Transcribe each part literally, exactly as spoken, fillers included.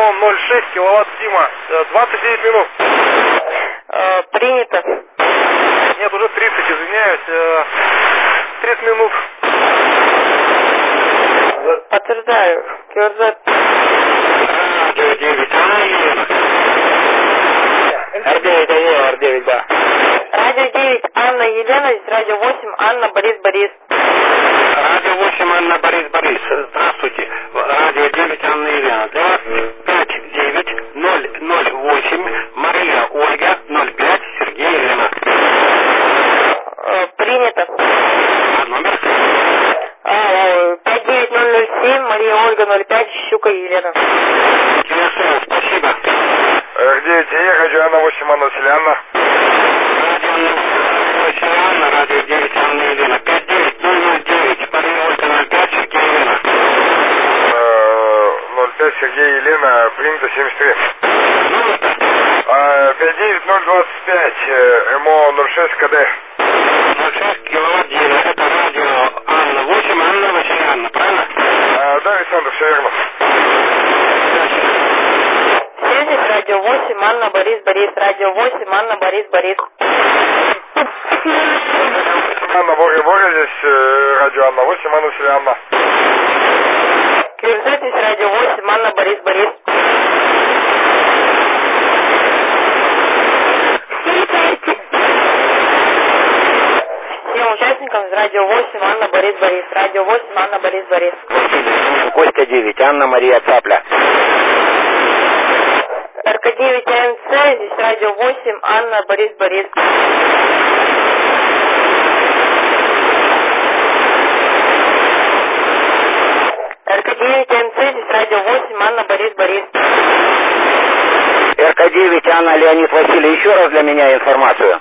МО ноль шесть, киловатт Сима, двадцать девять минут. Э, принято. Нет, уже тридцать, извиняюсь. Э, тридцать минут. Подтверждаю. КРЗ. Радио девять, Анна Елена. Р девять, да, Р девять, да. Радио девять, Анна Елена, здесь радио восемь, Анна Борис Борис. Радио восемь, Анна Борис Борис. Здравствуйте. Радио девять, Анна Елена. Для вас пять девять ноль ноль восемь, Мария Ольга, ноль пять, Сергей Елена. Э, принято. А номер? А, пять девять ноль ноль семь, Мария Ольга, ноль пять, Щука Елена. Телефон, спасибо. Р девять, я хочу Анна восемь, Анна Селянна. Радио восемь, Анна, радио девять, Анна Елена. пять девять ноль ноль девять, Мария Ольга, ноль пять, Сергей Елена. ноль пять, Сергей Елена, принято семьдесят три. Номер-то? пять девять ноль двадцать пять, МО ноль шесть, КД. ноль шесть, киловатт девять. Это радио Анна восемь, Анна Васильевна, правильно? А, да, Александр, все верно. Здесь радио восемь, Анна Борис Борис, радио восемь, Анна Борис Борис. Анна Боря Боря, здесь э, радио Анна восемь, Анна Селянна. КРЗ, здесь радио восемь, Анна Борис Борис. Всем участникам из радио восемь, Анна Борис Борис, радио восемь, Анна Борис Борис. Костя девять, Анна Мария Цапля. РК девять АМЦ, здесь радио восемь, Анна Борис Борис. РК девять АМЦ, здесь радио восемь, Анна Борис Борис. РК девять, Анна Леонид Василий, еще раз для меня информацию.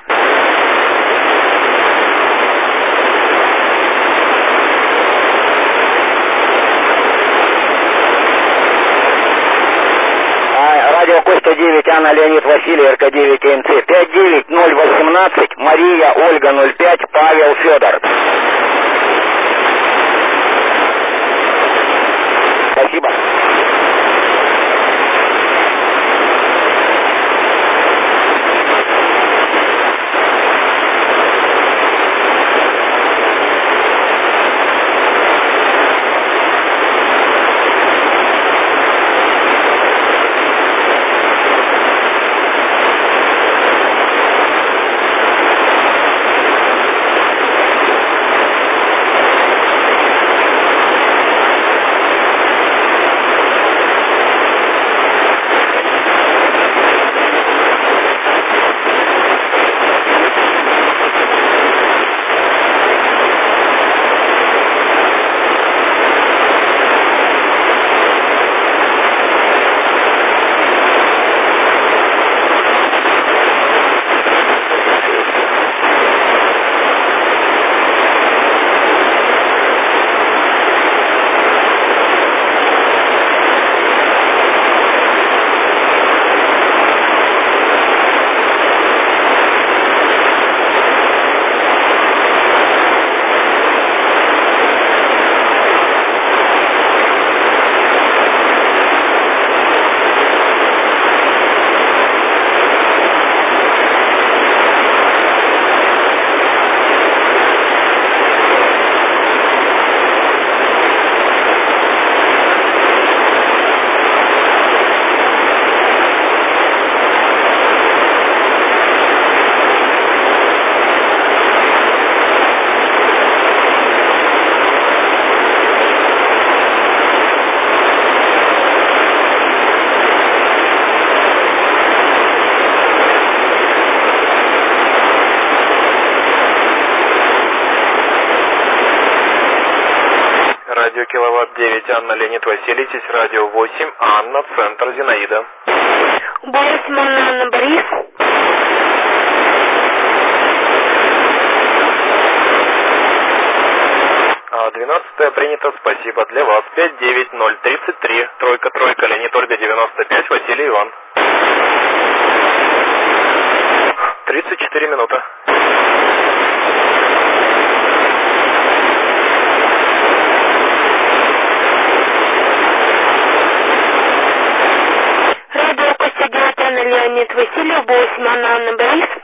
Радио Костя девять, Анна Леонид Василий, РК девять АМЦ. пять девять ноль восемнадцать, Мария Ольга, ноль пять, Павел Федор. Спасибо. Радио Киловатт девять, Анна Леонид Василий, здесь радио восемь, Анна, центр Зинаида. восемь, Анна, Анна Борис. двенадцатое принято, спасибо для вас. пять девять ноль тридцать три, тройка, тройка, Леонид Ольга, девяносто пять, Василий Иван. тридцать четыре минуты. Леонид Васильев, восемь Анна Анна Борис.